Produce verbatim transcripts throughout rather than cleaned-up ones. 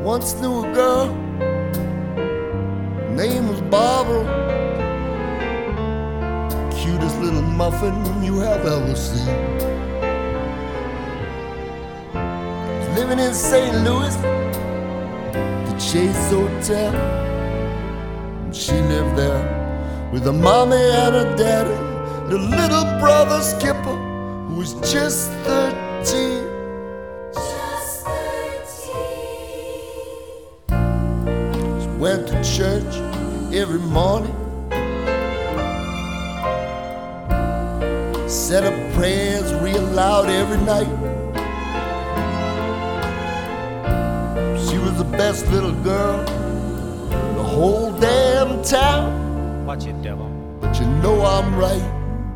once knew a girl, name was Barbara. Cutest little muffin you have ever seen. Was living in Saint Louis, the Chase Hotel. She lived there with her mommy and her daddy, the little brother Skipper, who was just thirteen. Just thirteen. She went to church every morning, said her prayers real loud every night. She was the best little girl in the whole damn town. Watch it, devil. But you know I'm right.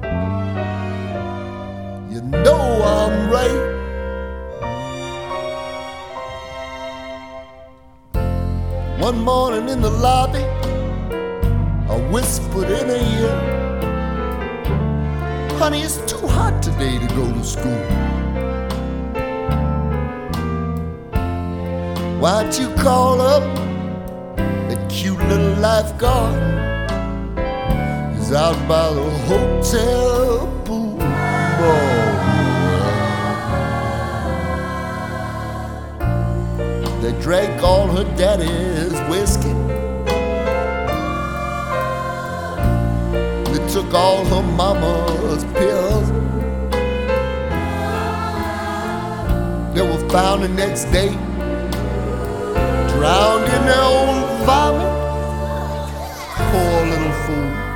You know I'm right. One morning in the lobby, I whispered in her ear, honey, it's too hot today to go to school. Why don't you call up that cute little lifeguard? He's out by the hotel pool. They drank all her daddy's whiskey. They took all her mama's pills. They were found the next day, drowned in their own vomit. Poor little fool.